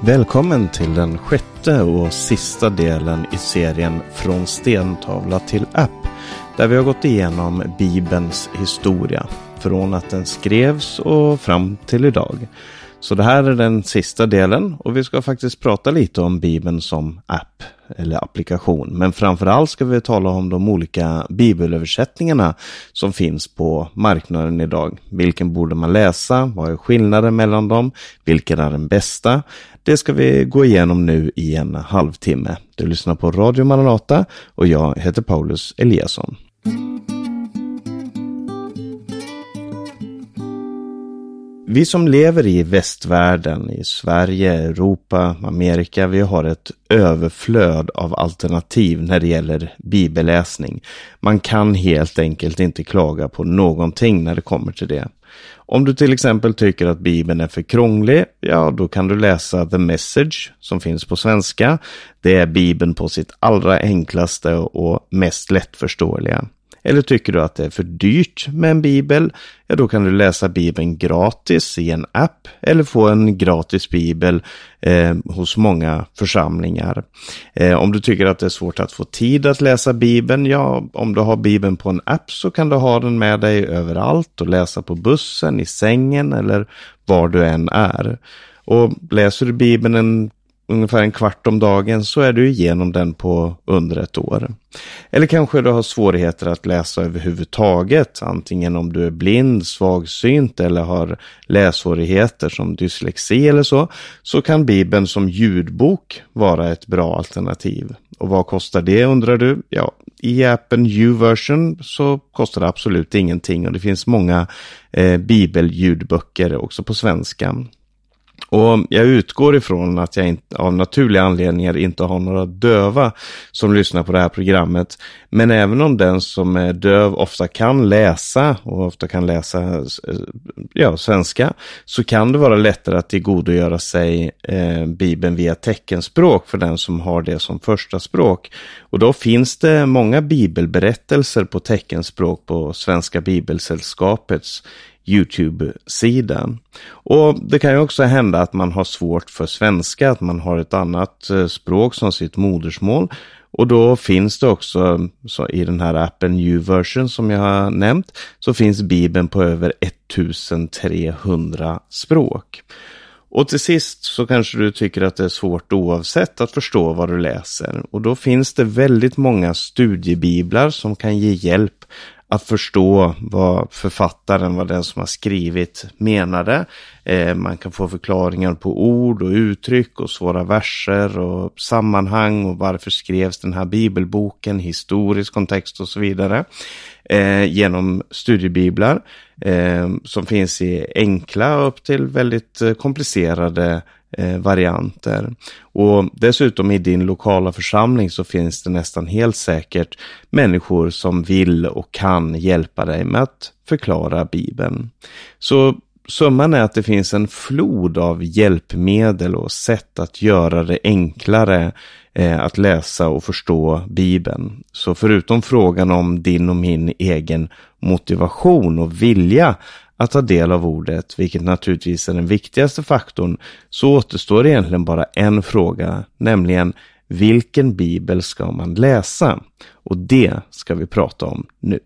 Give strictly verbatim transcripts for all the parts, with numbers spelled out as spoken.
Välkommen till den sjätte och sista delen i serien Från stentavla till app, där vi har gått igenom Bibelns historia från att den skrevs och fram till idag. Så det här är den sista delen och vi ska faktiskt prata lite om Bibeln som app eller applikation. Men framförallt ska vi tala om de olika bibelöversättningarna som finns på marknaden idag. Vilken borde man läsa? Vad är skillnaden mellan dem? Vilken är den bästa? Det ska vi gå igenom nu i en halvtimme. Du lyssnar på Radio Maranata och jag heter Paulus Eliasson. Vi som lever i västvärlden, i Sverige, Europa, Amerika, vi har ett överflöd av alternativ när det gäller bibelläsning. Man kan helt enkelt inte klaga på någonting när det kommer till det. Om du till exempel tycker att Bibeln är för krånglig, ja då kan du läsa The Message som finns på svenska. Det är Bibeln på sitt allra enklaste och mest lättförståeliga. Eller tycker du att det är för dyrt med en bibel? Ja, då kan du läsa Bibeln gratis i en app eller få en gratis bibel eh, hos många församlingar. Eh, om du tycker att det är svårt att få tid att läsa Bibeln, ja, om du har Bibeln på en app så kan du ha den med dig överallt och läsa på bussen, i sängen eller var du än är. Och läser du Bibeln en ungefär en kvart om dagen så är du igenom den på under ett år. Eller kanske du har svårigheter att läsa överhuvudtaget, antingen om du är blind, svagsynt eller har lässvårigheter som dyslexi eller så, så kan Bibeln som ljudbok vara ett bra alternativ. Och vad kostar det, undrar du? Ja, i appen YouVersion så kostar det absolut ingenting och det finns många eh, bibelljudböcker också på svenska. Och jag utgår ifrån att jag inte, av naturliga anledningar inte har några döva som lyssnar på det här programmet. Men även om den som är döv ofta kan läsa och ofta kan läsa ja, svenska, så kan det vara lättare att tillgodogöra sig eh, Bibeln via teckenspråk för den som har det som första språk. Och då finns det många bibelberättelser på teckenspråk på Svenska Bibelsällskapets YouTube-sida. Och det kan ju också hända att man har svårt för svenska, att man har ett annat språk som sitt modersmål. Och då finns det också, så i den här appen YouVersion som jag har nämnt, så finns Bibeln på över ettusentrehundra språk. Och till sist så kanske du tycker att det är svårt oavsett att förstå vad du läser. Och då finns det väldigt många studiebiblar som kan ge hjälp att förstå vad författaren, vad den som har skrivit menade. Eh, man kan få förklaringar på ord och uttryck och svåra verser och sammanhang och varför skrevs den här bibelboken, historisk kontext och så vidare. Eh, genom studiebiblar eh, som finns i enkla upp till väldigt komplicerade eh, varianter. Och dessutom i din lokala församling så finns det nästan helt säkert människor som vill och kan hjälpa dig med att förklara Bibeln. Så summan är att det finns en flod av hjälpmedel och sätt att göra det enklare eh, att läsa och förstå Bibeln. Så förutom frågan om din och min egen motivation och vilja att ta del av ordet, vilket naturligtvis är den viktigaste faktorn, så återstår egentligen bara en fråga, nämligen vilken bibel ska man läsa? Och det ska vi prata om nu.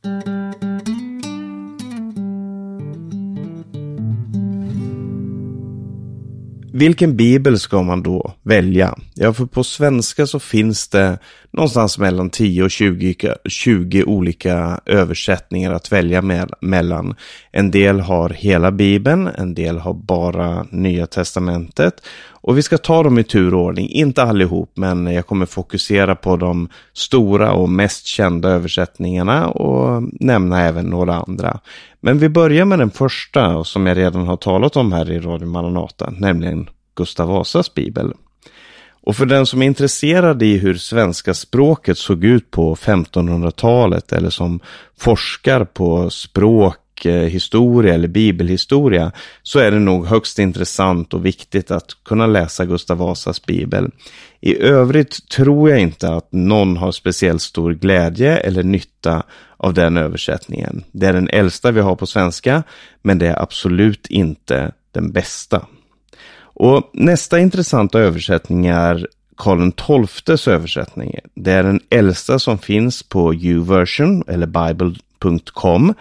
Vilken bibel ska man då välja? Ja, för på svenska så finns det någonstans mellan tio och tjugo olika översättningar att välja med, mellan. En del har hela Bibeln, en del har bara Nya testamentet. Och vi ska ta dem i turordning, inte allihop, men jag kommer fokusera på de stora och mest kända översättningarna och nämna även några andra. Men vi börjar med den första som jag redan har talat om här i Radio Maranata, nämligen Gustav Vasas bibel. Och för den som är intresserad i hur svenska språket såg ut på femtonhundratalet eller som forskar på språk, historia eller bibelhistoria, så är det nog högst intressant och viktigt att kunna läsa Gustav Vasas bibel. I övrigt tror jag inte att någon har speciellt stor glädje eller nytta av den översättningen. Det är den äldsta vi har på svenska, men det är absolut inte den bästa. Och nästa intressanta översättning är Karl den tolftes översättning. Det är den äldsta som finns på YouVersion eller bible punkt com.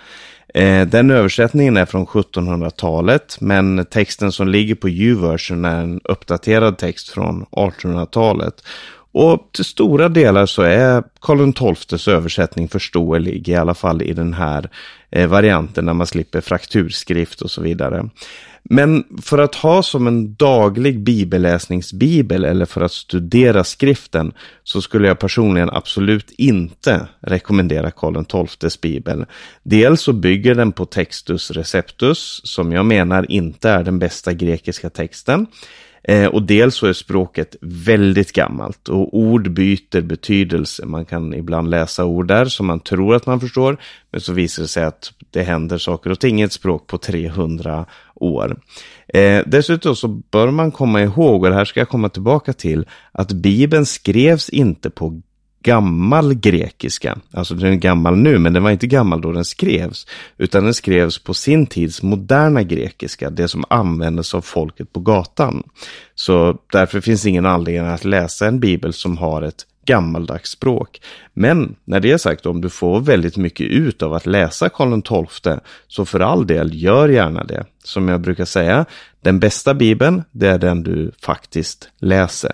Den översättningen är från sjuttonhundratalet, men texten som ligger på YouVersion är en uppdaterad text från artonhundratalet. Och till stora delar så är Karl den tolftes översättning förståelig, i alla fall i den här varianten när man slipper frakturskrift och så vidare. Men för att ha som en daglig bibelläsningsbibel eller för att studera skriften så skulle jag personligen absolut inte rekommendera Karl den tolftes bibel. Dels så bygger den på Textus Receptus, som jag menar inte är den bästa grekiska texten. Eh, och dels så är språket väldigt gammalt och ord byter betydelse. Man kan ibland läsa ord där som man tror att man förstår, men så visar det sig att det händer saker och ting i ett språk på trehundra år. Eh, dessutom så bör man komma ihåg, och det här ska jag komma tillbaka till, att Bibeln skrevs inte på gammal grekiska. Alltså den är gammal nu, men den var inte gammal då den skrevs, utan den skrevs på sin tids moderna grekiska, det som användes av folket på gatan. Så därför finns ingen anledning att läsa en bibel som har ett gammaldags språk. Men när det är sagt, om du får väldigt mycket ut av att läsa Karl den tolfte, så för all del, gör gärna det. Som jag brukar säga, den bästa bibeln, det är den du faktiskt läser.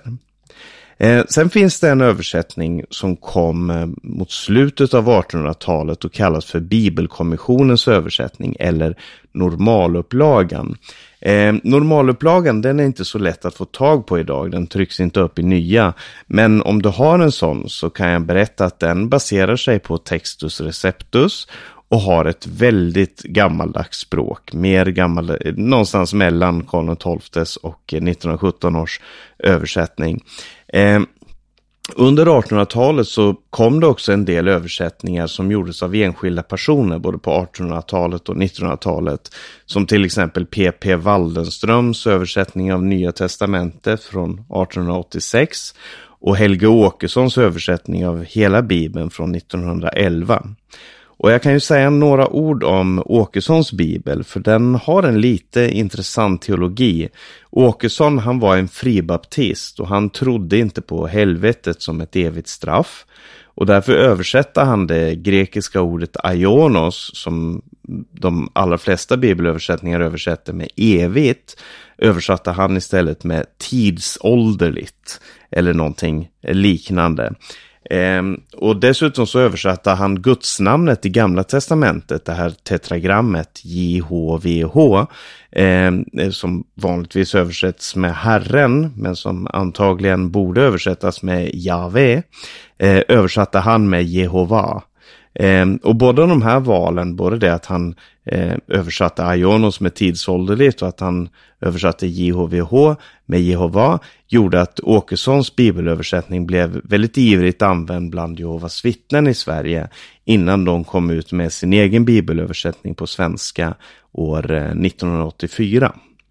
Eh, sen finns det en översättning som kom eh, mot slutet av artonhundratalet och kallas för Bibelkommissionens översättning eller normalupplagan. Eh, normalupplagan, den är inte så lätt att få tag på idag, den trycks inte upp i nya, men om du har en sån så kan jag berätta att den baserar sig på Textus Receptus och har ett väldigt gammaldags språk, mer gammal, någonstans mellan Karl den tolftes och nittonhundrasjutton års översättning. Eh, under artonhundratalet så kom det också en del översättningar som gjordes av enskilda personer både på artonhundratalet och nittonhundratalet, som till exempel P P Waldenströms översättning av Nya testamentet från artonhundraåttiosex och Helge Åkessons översättning av hela Bibeln från nittonhundraelva. Och jag kan ju säga några ord om Åkessons bibel, för den har en lite intressant teologi. Åkesson, han var en fribaptist och han trodde inte på helvetet som ett evigt straff. Och därför översätter han det grekiska ordet aionos, som de allra flesta bibelöversättningar översätter med evigt, översatte han istället med tidsålderligt eller någonting liknande. Eh, och dessutom så översatte han Gudsnamnet i Gamla testamentet, det här tetragrammet J H V H, eh, som vanligtvis översätts med Herren, men som antagligen borde översättas med Jave, eh, översatte han med Jehova. Eh, och båda de här valen, både det att han eh, översatte aionos med tidsålderligt och att han översatte J H V H med Jehova, gjorde att Åkessons bibelöversättning blev väldigt ivrigt använd bland Jehovas vittnen i Sverige innan de kom ut med sin egen bibelöversättning på svenska år eh, nittonhundraåttiofyra.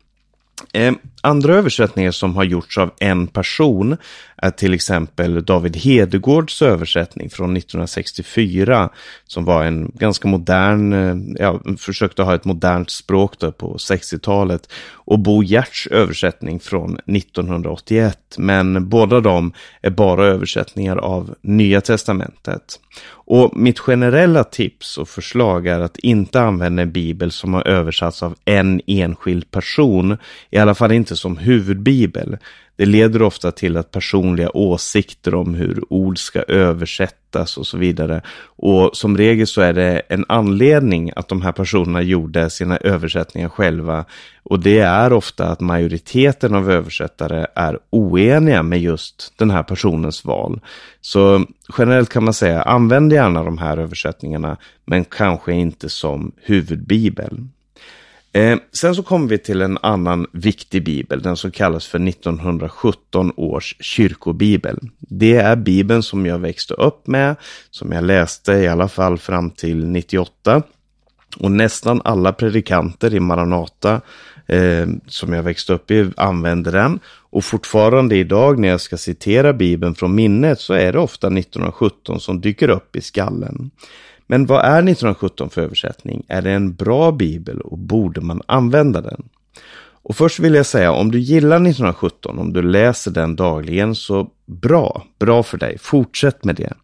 Eh, andra översättningar som har gjorts av en person är till exempel David Hedegårds översättning från nittonhundrasextiofyra, som var en ganska modern, eh, ja, försökte ha ett modernt språk då på sextiotalet, och Bo Giertz översättning från nittonhundraåttioett, men båda de är bara översättningar av Nya testamentet. Och mitt generella tips och förslag är att inte använda en bibel som har översatts av en enskild person, i alla fall inte som huvudbibel. Det leder ofta till att personliga åsikter om hur ord ska översättas och så vidare. Och som regel så är det en anledning att de här personerna gjorde sina översättningar själva. Och det är ofta att majoriteten av översättare är oeniga med just den här personens val. Så generellt kan man säga, använd gärna de här översättningarna, men kanske inte som huvudbibel. Eh, sen så kommer vi till en annan viktig bibel, den som kallas för nittonhundrasjutton års kyrkobibel. Det är bibeln som jag växte upp med, som jag läste i alla fall fram till nittioåtta. Och nästan alla predikanter i Maranata eh, som jag växte upp i använder den. Och fortfarande idag när jag ska citera bibeln från minnet så är det ofta nittonhundrasjutton som dyker upp i skallen. Men vad är nittonhundrasjutton för översättning? Är det en bra bibel och borde man använda den? Och först vill jag säga, om du gillar nittonhundrasjutton, om du läser den dagligen, så bra, bra för dig. Fortsätt med det.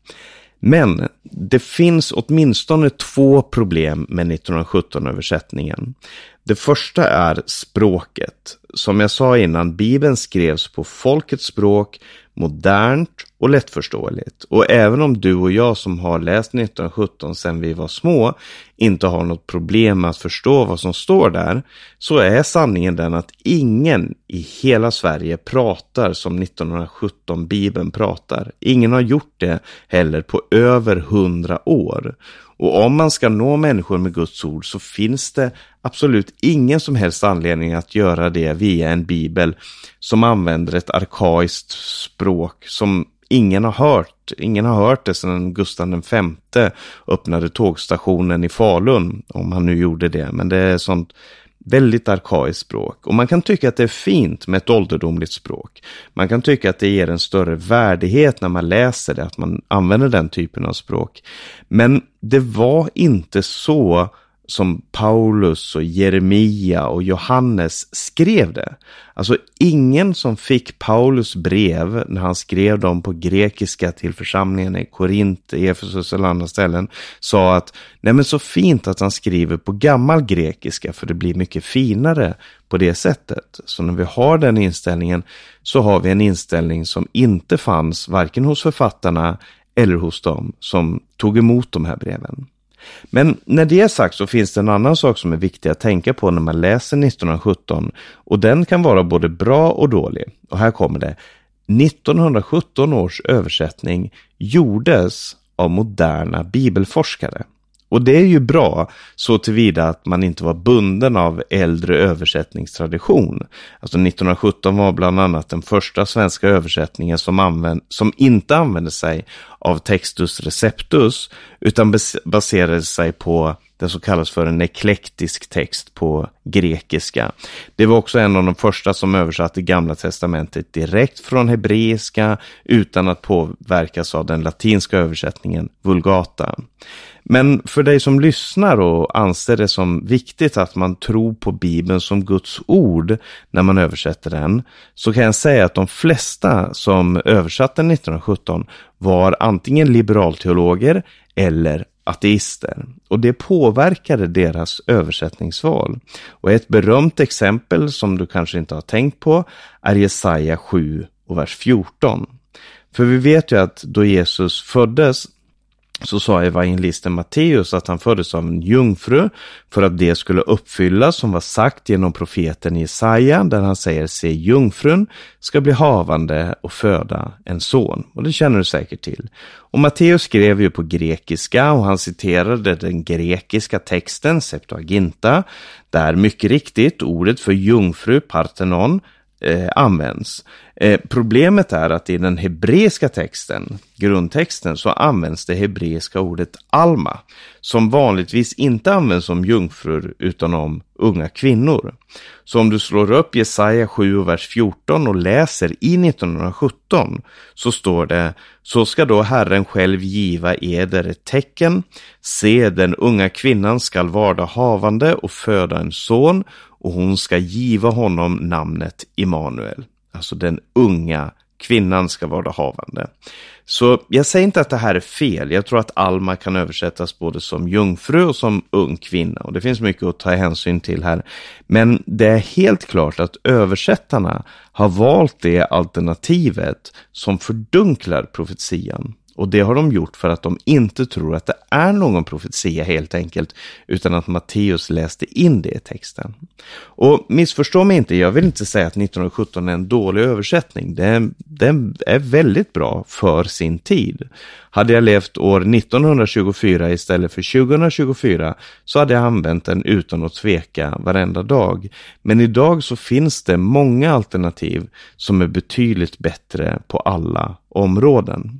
Men det finns åtminstone två problem med nittonhundrasjutton-översättningen. Det första är språket. Som jag sa innan, Bibeln skrevs på folkets språk, modernt och lättförståeligt. Och även om du och jag som har läst nittonhundrasjutton sedan vi var små inte har något problem med att förstå vad som står där, så är sanningen den att ingen i hela Sverige pratar som nittonhundrasjutton Bibeln pratar. Ingen har gjort det heller på över hundra år. Och om man ska nå människor med Guds ord så finns det absolut ingen som helst anledning att göra det via en bibel som använder ett arkaiskt språk som ingen har hört. Ingen har hört det sedan Gustav den femte öppnade tågstationen i Falun, om han nu gjorde det. Men det är sånt väldigt arkaiskt språk. Och man kan tycka att det är fint med ett ålderdomligt språk. Man kan tycka att det ger en större värdighet när man läser det, att man använder den typen av språk. Men det var inte så som Paulus och Jeremia och Johannes skrev det. Alltså ingen som fick Paulus brev när han skrev dem på grekiska till församlingen i Korint, Efesus eller andra ställen sa att nej men så fint att han skriver på gammal grekiska för det blir mycket finare på det sättet. Så när vi har den inställningen så har vi en inställning som inte fanns varken hos författarna eller hos dem som tog emot de här breven. Men när det är sagt så finns det en annan sak som är viktig att tänka på när man läser nittonhundrasjutton, och den kan vara både bra och dålig. Och här kommer det. nittonhundrasjutton års översättning gjordes av moderna bibelforskare. Och det är ju bra så tillvida att man inte var bunden av äldre översättningstradition. Alltså nittonhundrasjutton var bland annat den första svenska översättningen som, använd, som inte använde sig av Textus Receptus utan baserade sig på det som kallas för en eklektisk text på grekiska. Det var också en av de första som översatte Gamla testamentet direkt från hebreiska utan att påverkas av den latinska översättningen Vulgata. Men för dig som lyssnar och anser det som viktigt att man tror på Bibeln som Guds ord när man översätter den, så kan jag säga att de flesta som översatte nittonhundrasjutton var antingen liberalteologer eller ateister. Och det påverkade deras översättningsval. Och ett berömt exempel som du kanske inte har tänkt på är Jesaja sju och vers fjorton. För vi vet ju att då Jesus föddes så sa evangelisten Matteus att han föddes av en jungfru för att det skulle uppfyllas som var sagt genom profeten Jesaja, där han säger: se, jungfrun ska bli havande och föda en son. Och det känner du säkert till. Och Matteus skrev ju på grekiska och han citerade den grekiska texten Septuaginta, där mycket riktigt ordet för jungfru, parthenon, Eh, används. Eh, problemet är att i den hebreiska texten, grundtexten, så används det hebreiska ordet alma, som vanligtvis inte används om jungfrur utan om unga kvinnor. Så om du slår upp Jesaja sju vers fjorton och läser i nittonhundrasjutton så står det: så ska då Herren själv giva eder ett tecken, se, den unga kvinnan skall varda havande och föda en son, och hon ska giva honom namnet Immanuel. Alltså den unga kvinnan ska vara havande. Så jag säger inte att det här är fel. Jag tror att alma kan översättas både som jungfru och som ung kvinna. Och det finns mycket att ta hänsyn till här. Men det är helt klart att översättarna har valt det alternativet som fördunklar profetian. Och det har de gjort för att de inte tror att det är någon profetia helt enkelt, utan att Matteus läste in det i texten. Och missförstå mig inte, jag vill inte säga att nittonhundrasjutton är en dålig översättning. Den, den är väldigt bra för sin tid. Hade jag levt år nittonhundratjugofyra istället för tjugohundratjugofyra så hade jag använt den utan att tveka varenda dag. Men idag så finns det många alternativ som är betydligt bättre på alla områden.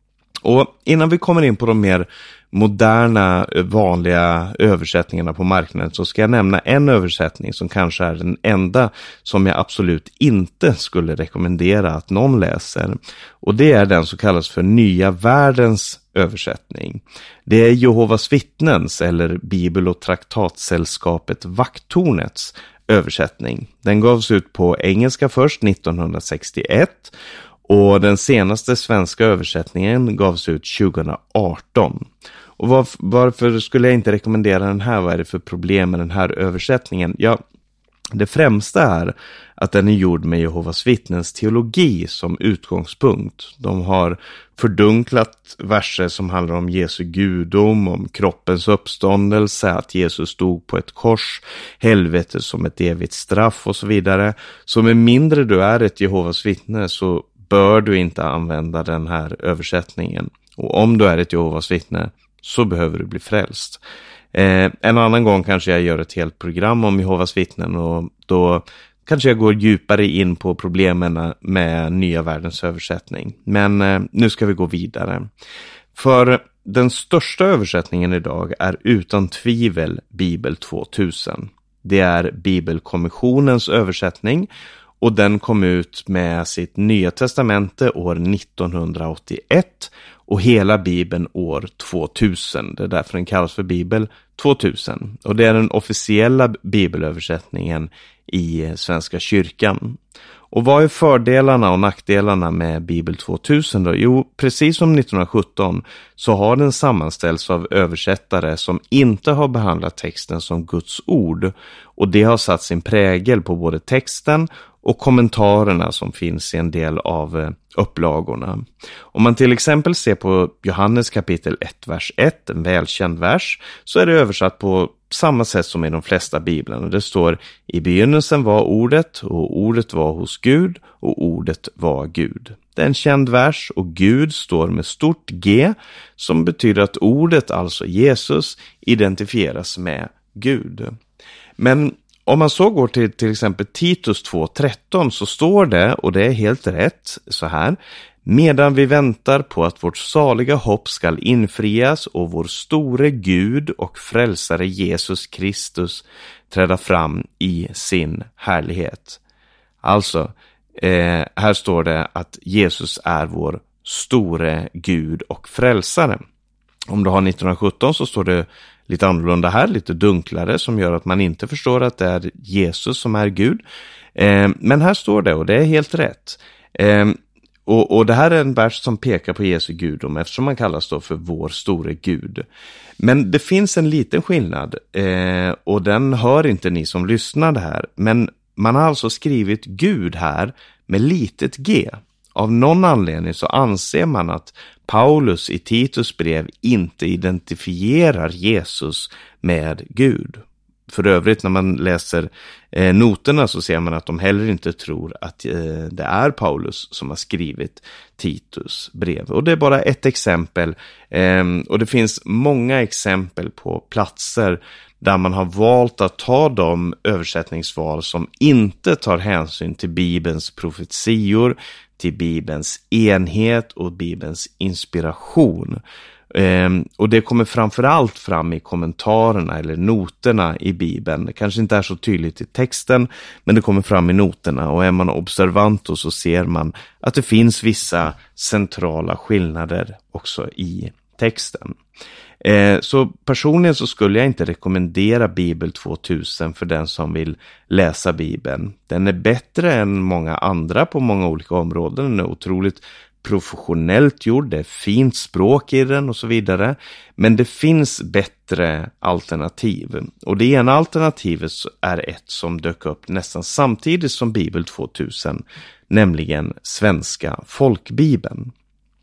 Och innan vi kommer in på de mer moderna, vanliga översättningarna på marknaden så ska jag nämna en översättning som kanske är den enda som jag absolut inte skulle rekommendera att någon läser. Och det är den som kallas för Nya världens översättning. Det är Jehovas vittnens eller Bibel- och traktatsällskapet Vakttornets översättning. Den gavs ut på engelska först nittonhundrasextioett och den senaste svenska översättningen gavs ut tjugoarton. Och var, varför skulle jag inte rekommendera den här? Vad är det för problem med den här översättningen? Ja, det främsta är att den är gjord med Jehovas vittnens teologi som utgångspunkt. De har fördunklat verser som handlar om Jesu gudom, om kroppens uppståndelse, att Jesus stod på ett kors, helvetet som ett evigt straff och så vidare. Så med mindre du är ett Jehovas vittne så bör du inte använda den här översättningen. Och om du är ett Jehovas vittne så behöver du bli frälst. Eh, en annan gång kanske jag gör ett helt program om Jehovas vittnen och då kanske jag går djupare in på problemen med Nya världens översättning. Men eh, nu ska vi gå vidare. För den största översättningen idag är utan tvivel Bibel tvåtusen. Det är Bibelkommissionens översättning och den kom ut med sitt Nya testamente år nittonhundraåttioett och hela Bibeln år tvåtusen. Det är därför den kallas för Bibel tvåtusen. Och det är den officiella bibelöversättningen i Svenska kyrkan. Och vad är fördelarna och nackdelarna med Bibel tvåtusen då? Jo, precis som nittonhundrasjutton så har den sammanställts av översättare som inte har behandlat texten som Guds ord. Och det har satt sin prägel på både texten och kommentarerna som finns i en del av upplagorna. Om man till exempel ser på Johannes kapitel ett, vers ett, en välkänd vers, så är det översatt på samma sätt som i de flesta biblarna. Det står: i begynnelsen var ordet och ordet var hos Gud och ordet var Gud. Det är en känd vers och Gud står med stort G som betyder att ordet, alltså Jesus, identifieras med Gud. Men om man så går till till exempel Titus två tretton så står det, och det är helt rätt, så här: medan vi väntar på att vårt saliga hopp skall infrias och vår store Gud och frälsare Jesus Kristus träda fram i sin härlighet. Alltså, eh, här står det att Jesus är vår store Gud och frälsare. Om du har nittonhundrasjutton så står det lite annorlunda här, lite dunklare, som gör att man inte förstår att det är Jesus som är Gud. Eh, men här står det, och det är helt rätt. Eh, och, och det här är en vers som pekar på Jesu gudom, eftersom man kallas då för vår store Gud. Men det finns en liten skillnad, eh, och den hör inte ni som lyssnar här. Men man har alltså skrivit Gud här med litet g. Av någon anledning så anser man att Paulus i Titus brev inte identifierar Jesus med Gud. För övrigt när man läser eh, noterna så ser man att de heller inte tror att eh, det är Paulus som har skrivit Titus brev. Och det är bara ett exempel, eh, och det finns många exempel på platser där man har valt att ta de översättningsval som inte tar hänsyn till Bibelns profetior, till Bibelns enhet och Bibelns inspiration. Ehm, och det kommer framförallt fram i kommentarerna eller noterna i Bibeln. Det kanske inte är så tydligt i texten, men det kommer fram i noterna. Och är man observant så ser man att det finns vissa centrala skillnader också i texten. Eh, så personligen så skulle jag inte rekommendera Bibel tvåtusen för den som vill läsa Bibeln. Den är bättre än många andra på många olika områden. Den är otroligt professionellt gjord, det är fint språk i den och så vidare. Men det finns bättre alternativ. Och det ena alternativet är ett som dök upp nästan samtidigt som Bibel tvåtusen, nämligen Svenska folkbibeln.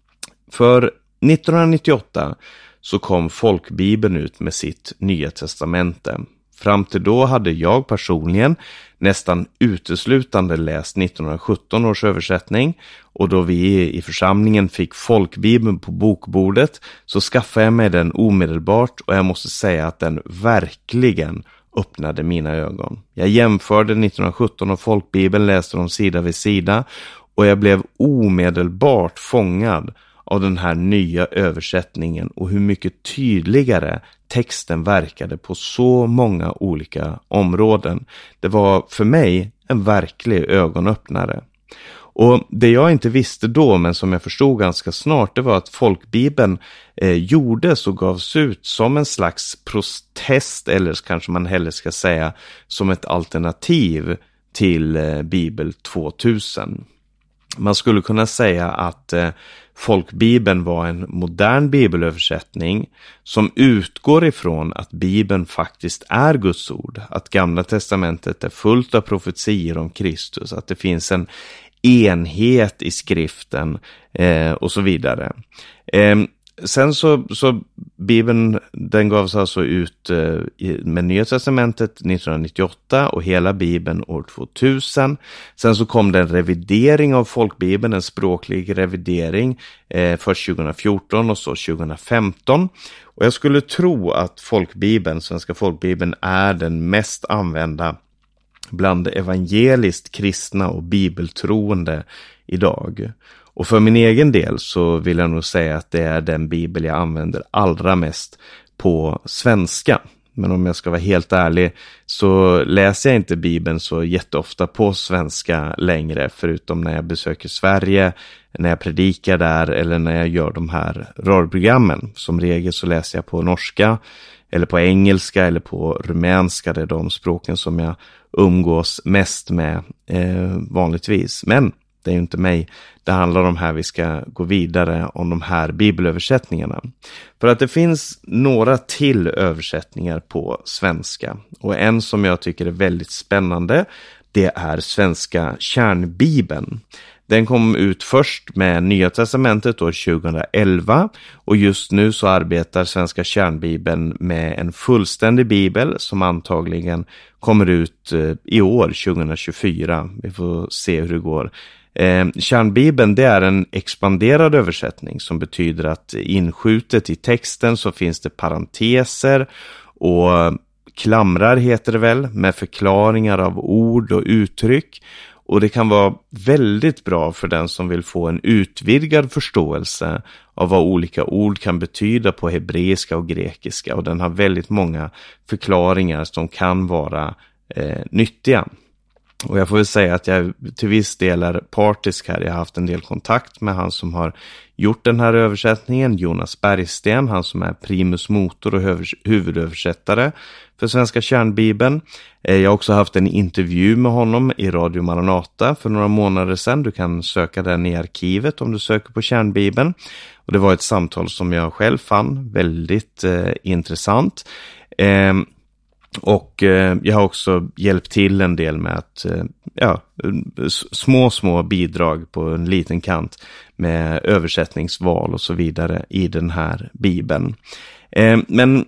För nittonhundranittioåtta så kom folkbibeln ut med sitt Nya testamente. Fram till då hade jag personligen nästan uteslutande läst nittonhundrasjutton års översättning, och då vi i församlingen fick folkbibeln på bokbordet så skaffade jag mig den omedelbart, och jag måste säga att den verkligen öppnade mina ögon. Jag jämförde nittonhundrasjutton och folkbibeln, läste dem sida vid sida, och jag blev omedelbart fångad av den här nya översättningen och hur mycket tydligare texten verkade på så många olika områden. Det var för mig en verklig ögonöppnare. Och det jag inte visste då, men som jag förstod ganska snart, det var att folkbibeln eh, gjordes och gavs ut som en slags protest, eller kanske man hellre ska säga som ett alternativ till eh, Bibel tvåtusen. Man skulle kunna säga att eh, folkbibeln var en modern bibelöversättning som utgår ifrån att Bibeln faktiskt är Guds ord. Att Gamla testamentet är fullt av profetier om Kristus. Att det finns en enhet i skriften eh, och så vidare. Eh, sen så, så Bibeln, den gavs alltså ut eh, med Nya testamentet nittonhundranittioåtta och hela Bibeln år tvåtusen. Sen så kom det en revidering av folkbibeln, en språklig revidering eh, först tjugohundrafjorton och så tjugohundrafemton. Och jag skulle tro att folkbibeln, svenska folkbibeln, är den mest använda bland evangeliskt kristna och bibeltroende idag. Och för min egen del så vill jag nog säga att det är den bibel jag använder allra mest på svenska. Men om jag ska vara helt ärlig så läser jag inte Bibeln så jätteofta på svenska längre, förutom när jag besöker Sverige, när jag predikar där eller när jag gör de här rörprogrammen. Som regel så läser jag på norska eller på engelska eller på rumänska. Det är de språken som jag umgås mest med eh, vanligtvis. Men det är ju inte mig det handlar om här. Vi ska gå vidare om de här bibelöversättningarna. För att det finns några till översättningar på svenska. Och en som jag tycker är väldigt spännande, det är svenska kärnbibeln. Den kom ut först med Nya testamentet år tjugohundraelva och just nu så arbetar svenska kärnbibeln med en fullständig bibel som antagligen kommer ut i år tjugohundratjugofyra. Vi får se hur det går. Eh, kärnbibeln, det är en expanderad översättning som betyder att inskjutet i texten så finns det parenteser och klamrar heter det väl, med förklaringar av ord och uttryck. Och det kan vara väldigt bra för den som vill få en utvidgad förståelse av vad olika ord kan betyda på hebreiska och grekiska. Och den har väldigt många förklaringar som kan vara eh, nyttiga. Och jag får väl säga att jag till viss del är partisk här. Jag har haft en del kontakt med han som har gjort den här översättningen, Jonas Bergsten, han som är primus motor och huvudöversättare för svenska kärnbibeln. Jag har också haft en intervju med honom i Radio Maranata för några månader sedan. Du kan söka den i arkivet om du söker på kärnbibeln. Och det var ett samtal som jag själv fann väldigt eh, intressant. Eh, Och eh, jag har också hjälpt till en del med att, eh, ja, små, små bidrag på en liten kant med översättningsval och så vidare i den här bibeln. Eh, men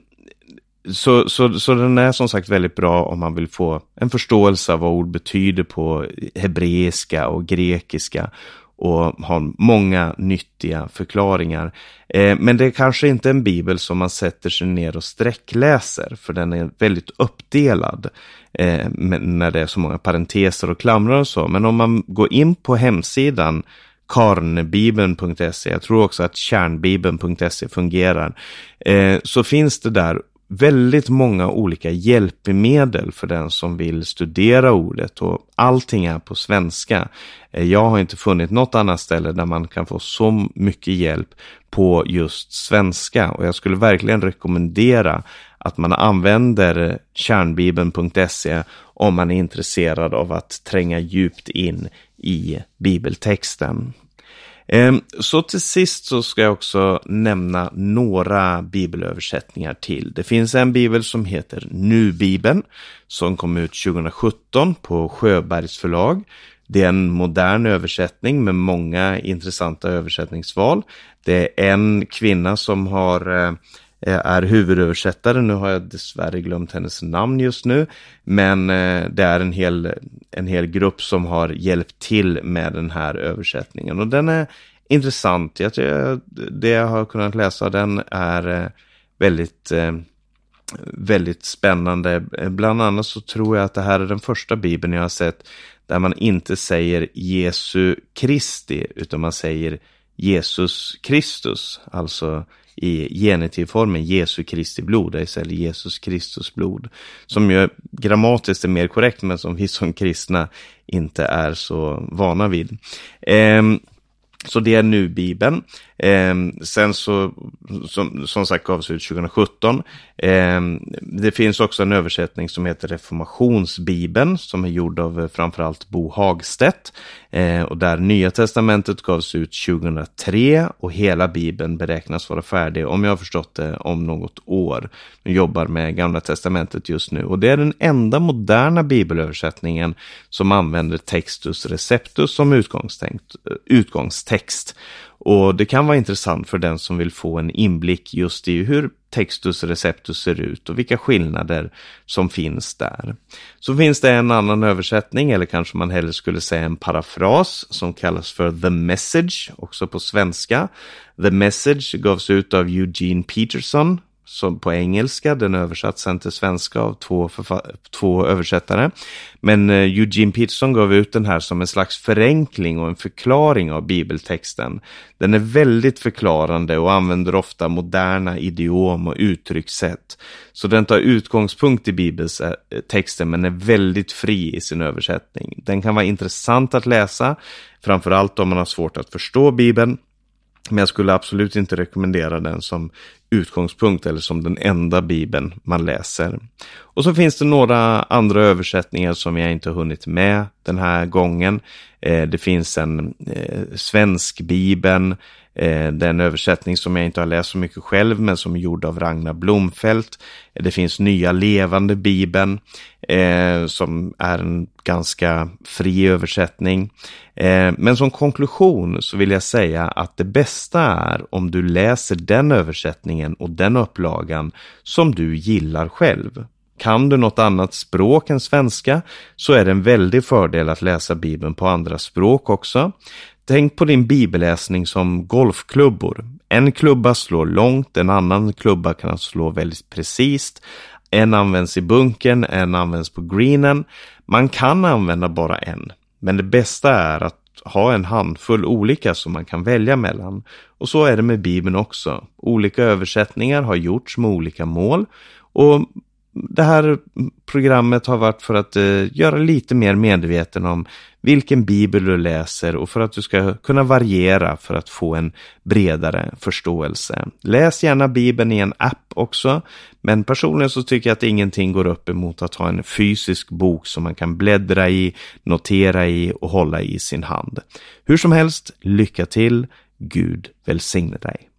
så, så, så den är som sagt väldigt bra om man vill få en förståelse av vad ord betyder på hebreiska och grekiska och har många nyttiga förklaringar. Eh, men det är kanske inte en bibel som man sätter sig ner och sträckläser, för den är väldigt uppdelad eh, när det är så många parenteser och klamrar och så. Men om man går in på hemsidan karnbibeln punkt se, jag tror också att kärnbibeln punkt se fungerar, eh, så finns det där väldigt många olika hjälpmedel för den som vill studera ordet, och allting är på svenska. Jag har inte funnit något annat ställe där man kan få så mycket hjälp på just svenska, och jag skulle verkligen rekommendera att man använder kärnbibeln punkt se om man är intresserad av att tränga djupt in i bibeltexten. Så till sist så ska jag också nämna några bibelöversättningar till. Det finns en bibel som heter Nu-bibeln som kom ut tjugosjutton på Sjöbergs förlag. Det är en modern översättning med många intressanta översättningsval. Det är en kvinna som har... är huvudöversättare. Nu har jag dessvärre glömt hennes namn just nu, men det är en hel, en hel grupp som har hjälpt till med den här översättningen, och den är intressant. Jag tror det jag har kunnat läsa, den är väldigt väldigt spännande. Bland annat så tror jag att det här är den första bibeln jag har sett där man inte säger Jesu Kristi utan man säger Jesus Kristus, alltså i genitivformen Jesu Kristi blod, eller Jesus Kristus blod, som ju grammatiskt är mer korrekt men som vi som kristna inte är så vana vid. Ehm, Så det är nu Bibeln. Eh, sen så, som, som sagt, gavs ut tjugo sjutton. Eh, det finns också en översättning som heter Reformationsbibeln, som är gjord av framförallt Bo Hagstedt. Eh, och där Nya testamentet gavs ut tjugohundratre och hela Bibeln beräknas vara färdig, om jag har förstått det, om något år. Jag jobbar med Gamla testamentet just nu. Och det är den enda moderna bibelöversättningen som använder Textus Receptus som utgångstext. utgångstext. Och det kan vara intressant för den som vill få en inblick just i hur Textus Receptus ser ut och vilka skillnader som finns där. Så finns det en annan översättning, eller kanske man hellre skulle säga en parafras, som kallas för The Message, också på svenska. The Message gavs ut av Eugene Peterson, som på engelska, den översatt sen till svenska av två, förfa- två översättare. Men uh, Eugene Peterson gav ut den här som en slags förenkling och en förklaring av bibeltexten. Den är väldigt förklarande och använder ofta moderna idiom och uttryckssätt. Så den tar utgångspunkt i bibeltexten men är väldigt fri i sin översättning. Den kan vara intressant att läsa, framförallt om man har svårt att förstå Bibeln. Men jag skulle absolut inte rekommendera den som utgångspunkt eller som den enda Bibeln man läser. Och så finns det några andra översättningar som jag inte har hunnit med den här gången. Eh, det finns en eh, svensk Bibeln, eh, den översättning som jag inte har läst så mycket själv men som är gjord av Ragnar Blomfelt. Eh, det finns Nya levande Bibeln eh, som är en ganska fri översättning. Eh, men som konklusion så vill jag säga att det bästa är om du läser den översättningen och den upplagan som du gillar själv. Kan du något annat språk än svenska så är det en väldig fördel att läsa Bibeln på andra språk också. Tänk på din bibelläsning som golfklubbor. En klubba slår långt, en annan klubba kan slå väldigt precis. En används i bunken, en används på greenen. Man kan använda bara en. Men det bästa är att ha en handfull olika som man kan välja mellan. Och så är det med Bibeln också. Olika översättningar har gjorts med olika mål. Och det här programmet har varit för att eh, göra lite mer medveten om vilken bibel du läser och för att du ska kunna variera för att få en bredare förståelse. Läs gärna Bibeln i en app också, men personligen så tycker jag att ingenting går upp emot att ha en fysisk bok som man kan bläddra i, notera i och hålla i sin hand. Hur som helst, lycka till, Gud välsigne dig.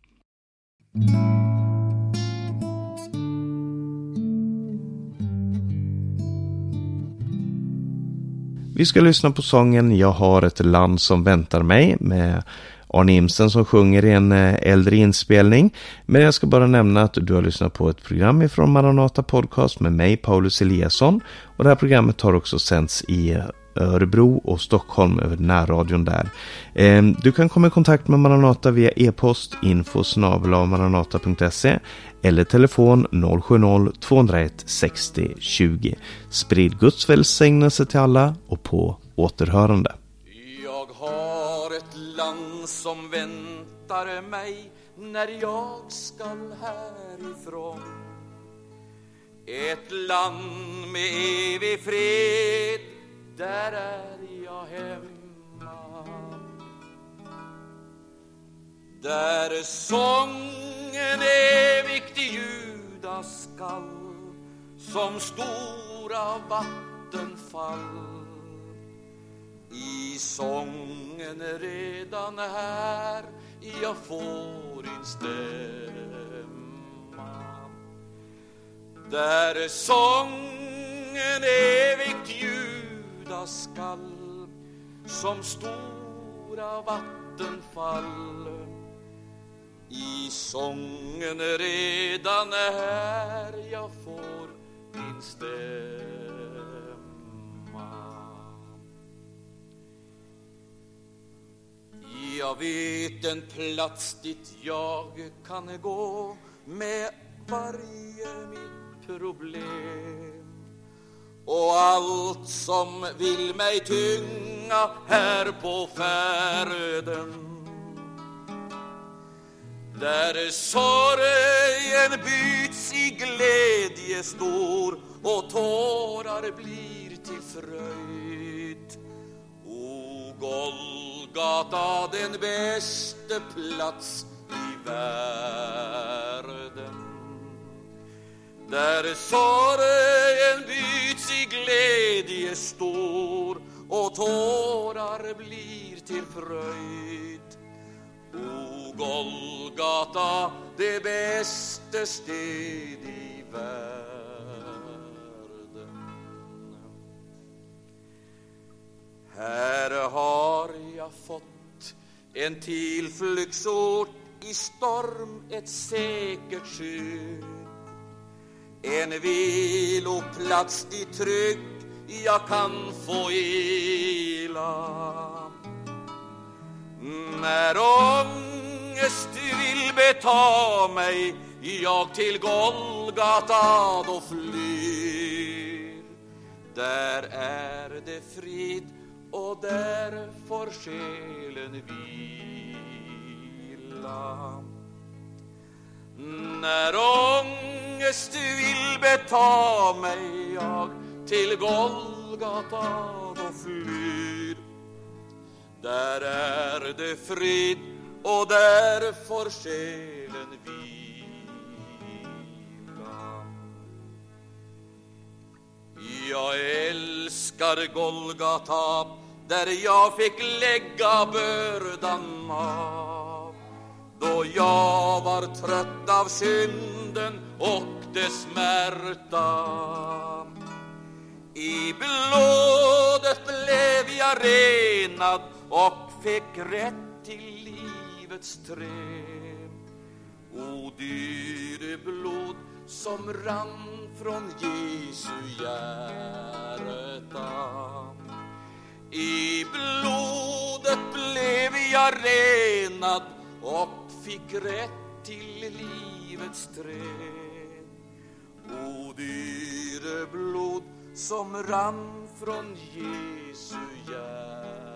Vi ska lyssna på sången Jag har ett land som väntar mig med Arne Imsen som sjunger i en äldre inspelning. Men jag ska bara nämna att du har lyssnat på ett program ifrån Maranata Podcast med mig, Paulus Eliasson. Och det här programmet har också sänds i Örebro och Stockholm över närradion där. Du kan komma i kontakt med Maranata via e-post info snabel-a maranata punkt se eller telefon noll sju noll två noll ett sex noll tjugo. Sprid Guds välsignelse till alla och på återhörande. Jag har ett land som väntar mig när jag skall härifrån. Ett land med evig fred, där är jag hemma. Där sången evigt ljuda skall som stora vattenfall. I sången är redan här jag får instämma. Där sången evigt ljuda skall som stora vattenfall. I sången är redan här jag får instämma. Jag vet en plats dit jag kan gå med varje mitt problem och allt som vill mig tynga här på färden. där sorgen byts i glädje stor och tårar blir till fröjd. O Golgata, den bästa plats i världen, där sorgen byts i glädje stor och tårar blir till fröjd. O Golgata, det bästa sted i världen. Här har jag fått en tillflyktsort, i storm ett säkert skydd, en viloplats dit trygg jag kan få ila. När ångest vill beta mig, jag till Golgata då flyr. Där är det frid och där får själen vila. När ångest vill beta mig, jag till Golgata då flyr. Där är det frid och där får själen vila. Jag älskar Golgata, där jag fick lägga bördan av, då jag var trött av synden och dess smärta. I blodet blev jag renad och fick rätt till livets träd. O dyre blod som rann från Jesu hjärta. I blodet blev jag renad och fick rätt till livets träd. O dyre blod som rann från Jesu hjärta.